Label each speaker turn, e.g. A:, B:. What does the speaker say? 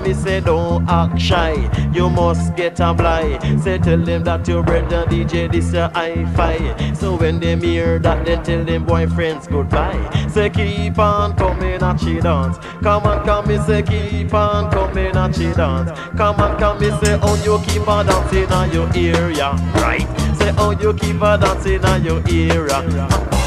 A: me say don't act shy. You must get a blind. Say tell them that your brother DJ this your hi-fi. So when them hear that, they tell them boyfriends goodbye. Say keep on coming and she dance. Come on, come me say keep on coming and she dance. Come on, come me say oh you keep on dancing on your area, right? Say oh you keep on dancing on your area.